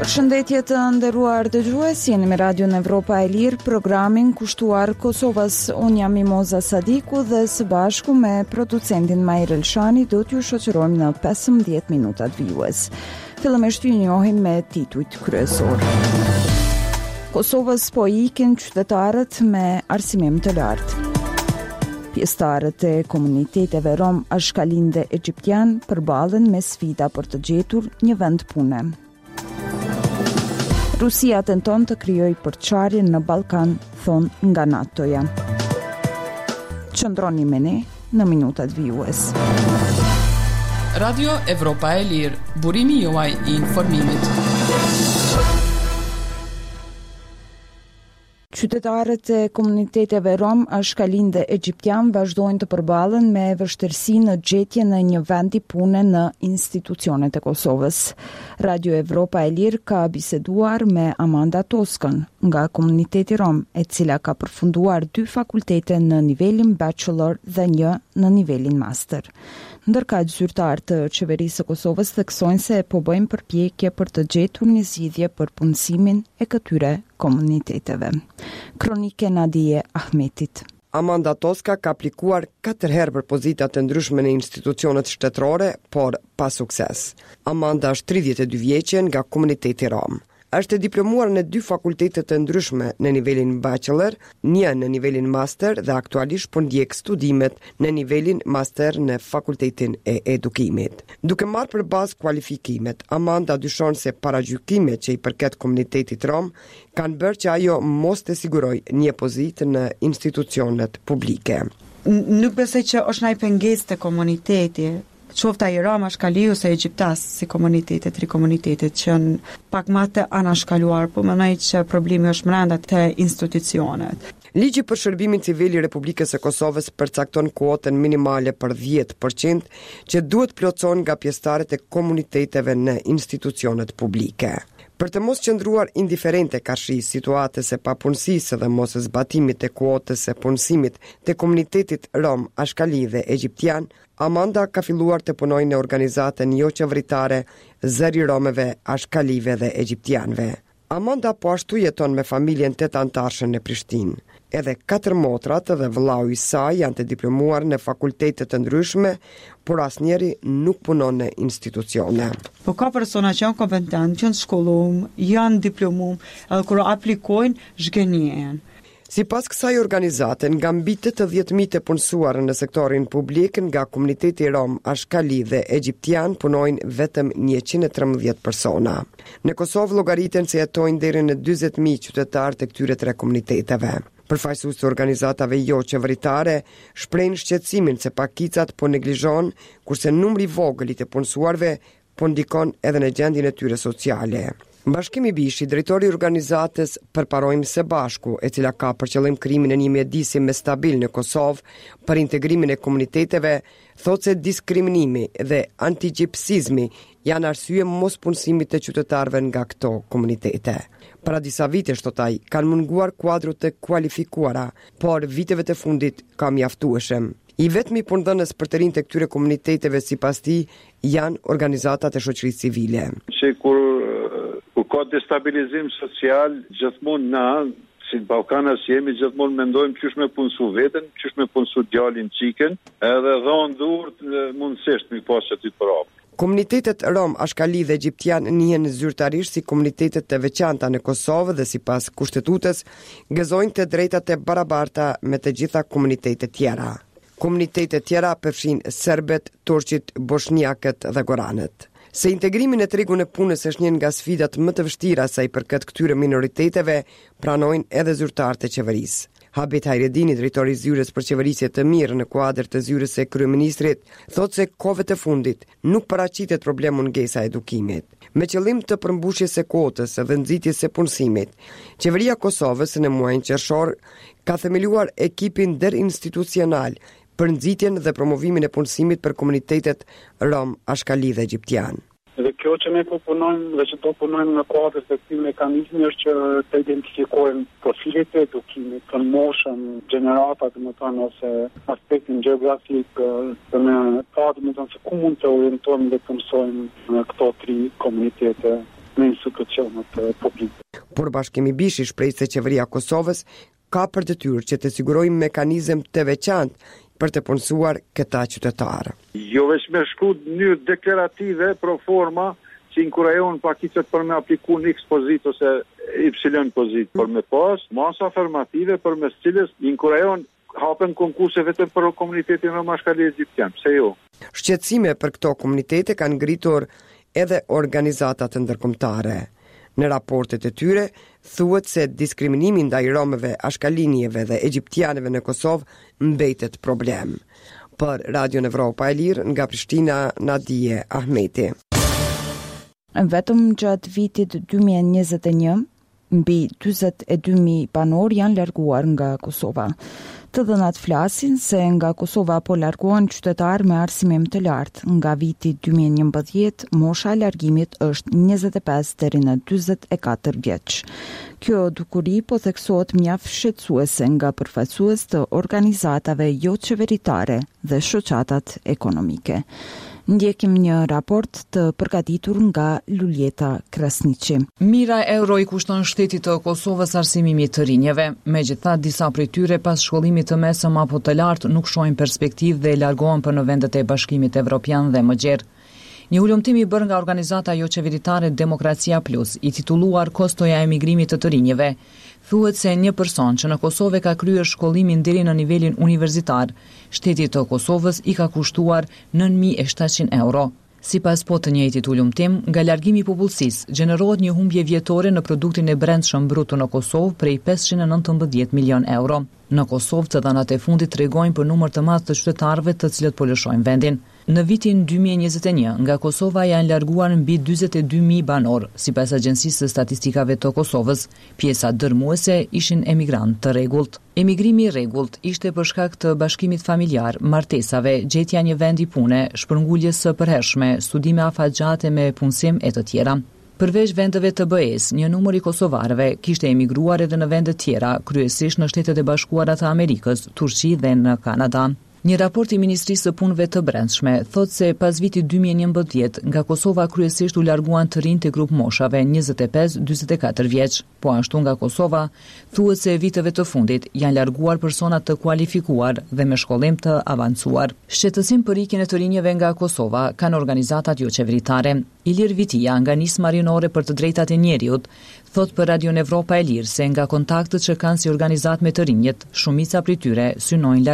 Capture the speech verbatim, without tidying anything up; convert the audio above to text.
Përshëndetje të nderuar dëgjues, jeni me Radio Evropa e Lirë, programin kushtuar Kosovës. Unë jam Mimoza Sadiku dhe së bashku me producentin Majr Elshani do t'ju shoqërojmë në pesëmbëdhjetë minutat vijues. Fillimisht ju njohim me titujt kryesor. Kosovës po ikin qytetarët me arsimim të lartë. Pjesëtarët e komuniteteve rom ashkalin dhe egjiptian përballen me sfida për të gjetur një vend pune. Rusia tenton të krijojë përçarje në Ballkan, thon nga NATO-ja. Qëndroni me ne në minutat vijues. Radio Evropa e Lirë, burimi juaj i informimit. Qytetarët e komuniteteve rom, ashkalin dhe egjiptian vazhdojnë të përballen me vështirësi në gjetjen e një vendi pune në institucionet e Kosovës. Radio Evropa e Lirë ka biseduar me Amanda Toskën nga komuniteti rom, e cila ka përfunduar dy fakultete në nivelin bachelor dhe një në nivelin master. Ndërkaq zyrtarë të qeverisë së Kosovës theksojnë se po bëjnë përpjekje për të gjetur një zgjidhje për punësimin e këtyre komuniteteve. Kronike Nadije Ahmetit. Amanda Toska ka aplikuar katër herë për pozita të ndryshme në institucionet shtetërore, por pa sukses. Amanda është tridhjetë e dy vjeçe nga komuniteti rom. Është diplomuar në dy fakultete të ndryshme në nivelin bachelor, një në nivelin master dhe aktualisht po ndjek studimet në nivelin master në fakultetin e edukimit. Duke marrë për bazë kualifikimet, Amanda dyshon se paragjykimet që i përket komunitetit rom kanë bërë që ajo mos të siguroj një pozitë në institucionet publike. Nuk besoj që është ndaj pengesë të komuniteti. Qofta i rom, ashkali ose egjiptas si komunitetet, tri komunitetet që në pak më të anashkaluar, po mendoj që problemi është brenda të institucionet. Ligji për shërbimin civil i Republikës së Kosovës përcakton kuotën minimale për dhjetë përqind që duhet plotëson nga pjesëtarët e komuniteteve në institucionet publike. Për të mos qëndruar indiferente karshi situatës e papunësisë dhe mos zbatimit të kuotës e punësimit të komunitetit rom, ashkali dhe egjiptian, Amanda ka filluar të punojë në organizatën jo qeveritare Zëri Romeve, Ashkalive dhe Egjiptianve. Amanda po ashtu jeton me familjen tetë antarëshe në Prishtinë. Edhe katër motrat dhe vëllau i saj janë të diplomuar në fakultete të ndryshme, por asnjëri nuk punon në institucione. Po ka persona që janë kompetent, që janë shkollum, janë diplomum, edhe kur aplikojnë zhgënjen. Si pas kësaj organizate, nga mbi tetëdhjetë mijë të punësuar në sektorin publik, nga komuniteti rom, ashkali dhe egjiptian punojnë vetëm njëqind e trembëdhjetë persona. Në Kosovë llogariten se jetojnë deri në dyzet mijë qytetarë të këtyre tre komuniteteve. Përfaqësues të organizatave jo qeveritare shprehin shqetësimin se pakicat po neglizhon, kurse numri i vogël i të punësuarve po ndikon edhe në gjendjen e tyre sociale. Bashkimi Bishi, drejtori i organizatës Përparojmë së Bashku, e cila ka për qëllim krijimin e një mjedisi më stabil në Kosovë për integrimin e komuniteteve, thotë se diskriminimi dhe antigjipsizmi janë arsye mos punësimit të qytetarëve nga këto komunitete. Para disa vitesh, thot ai, kanë munguar kuadro të kualifikuara, por viteve të fundit ka mjaftueshëm. I vetmi punëdhënës për të rinj të këtyre komuniteteve sipas tij janë organizatat e shoqërisë civile. Që kur kur ka destabilizim social, gjithmonë na, si Ballkanas jemi, gjithmonë mendojmë qysh me punësu veten, qysh me punësu djalin çiken, edhe dhon durt mundësisht mi pas aty për hap. Komunitetet rom, ashkali dhe egjiptian njihen zyrtarisht si komunitetet të veçanta në Kosovë dhe sipas kushtetutës gëzojnë të drejtat e barabarta me të gjitha komunitetet tjera. Komunitetet tjera përfshin serbet, turqit, bosniakët dhe goranët. Se integrimin e tregun e punës është një nga sfidat më të vështira sa i përket këtyre minoriteteve, pranojnë edhe zyrtarët e qeverisë. Habit Hajredini, drejtori i zyrës për qeverisje të mirë në kuadër të zyrës së kryeministrit, thotë se kohëve të fundit nuk paraqitet problemi mungesa e edukimit. Me qëllim të përmbushjes së kuotës dhe nxitjes së punësimit, qeveria e Kosovës në muajin qershor ka themeluar ekipin nderinstitucional për nxitjen dhe promovimin e punësimit për komunitetet rom, ashkali dhe egjiptian. Dhe kjo që ne po punojmë dhe që do punojmë në kuadër të këtij mekanizmi është që të identifikojmë profilet e edukimit, të moshën, gjenerata, domethënë ose aspektin gjeografik, të ne pa domethënë se ku mund të orientojmë dhe të mësojmë në këto tri komunitete në institucionet publike. Por Bashkimi Bishi shpreh se qeveria e Kosovës ka për detyrë që të sigurojë mekanizëm të veçantë për të punësuar këta qytetarë. Jo veç me shkru në mënyrë deklarative pro forma që inkurajon pakicet për me apliku në X pozit ose Y pozit, për me pas masa afirmative për mes cilës inkurajon hapen konkurse vetëm për komunitetin rom ashkali egjiptian, pse jo? Shqetësime për këto komunitete kanë ngritur edhe organizatat ndërkombëtare. Në raportet e tyre, thuhet se diskriminimi ndaj romëve, ashkalinieve dhe egjiptianëve në Kosovë mbetet problem. Për Radion Evropa e Lirë, nga Prishtina, Nadije Ahmeti. Vetëm gjatë vitit dy mijë e njëzet e një, mbi dyzet e dy mijë banor janë larguar nga Kosova. Të dhënat flasin se nga Kosova po largohen qytetarë me arsimim të lartë. Nga viti dy mijë e njëmbëdhjetë, mosha e largimit është njëzet e pesë deri në dyzet e katër vjeç. Kjo dukuri po theksohet mjaft shqetësuese nga përfaqësues të organizatave jo qeveritare dhe shoqatat ekonomike. Ndjekim një raport të përgatitur nga Luljeta Krasniqi. Mira euro i kushton shtetit të Kosovës arsimimit të rinjeve. Megjithatë, disa prej tyre pas shkollimit të mesëm apo të lartë nuk shohin perspektivë dhe largohen për në vendet e Bashkimit Evropian dhe më gjerë. Një ulëmtim i bërë nga organizata jo qeveritare Demokracia Plus, i titulluar Kostoja e emigrimit të të rinjeve, thuhet se një person që në Kosovë ka kryer shkollimin deri në nivelin universitar, shteti të Kosovës i ka kushtuar nëntë mijë e shtatëqind euro. Sipas po të njëjtit ulëmtim, nga largimi i popullsisë gjenerohet një humbje vjetore në produktin e brendshëm bruto në Kosovë prej pesëqind e nëntëmbëdhjetë milion euro. Në Kosovë, të dhënat e fundit tregojnë për numër të madh të qytetarëve të cilët po lëshojnë vendin. Në vitin dy mijë e njëzet e një, nga Kosova janë larguar mbi dyzet e dy mijë banor, sipas Agjencisë së Statistikave të Kosovës. Pjesa dërmuese ishin emigrantë të rregullt. Emigrimi i rregullt ishte për shkak të bashkimit familjar, martesave, gjetja një vendi pune, shpërnguljes së përhershme, studime afatgjate me punësim e të tjera. Përveç vendeve të B E-s, një numër i kosovarëve kishte emigruar edhe në vende tjera, kryesisht në Shtetet e Bashkuara të Amerikës, Turqi dhe në Kanada. Një raport i Ministrisë së Punëve të Brendshme thotë se pas vitit dy mijë e njëmbëdhjetë nga Kosova kryesisht u larguan të rinj të grup moshave njëzet e pesë deri në dyzet e katër vjeç. Po ashtu nga Kosova thuhet se viteve të fundit janë larguar persona të kualifikuar dhe me shkollim të avancuar. Shqetësim për ikjen e të rinjve nga Kosova kanë organizatat jo qeveritare. Ilir Vitia nga Nisë Marinore për të drejtat e njerëzit thot për Radion Evropa e Lirë se nga kontaktet që kanë si organizat me të rinjët, shumica prej tyre synojnë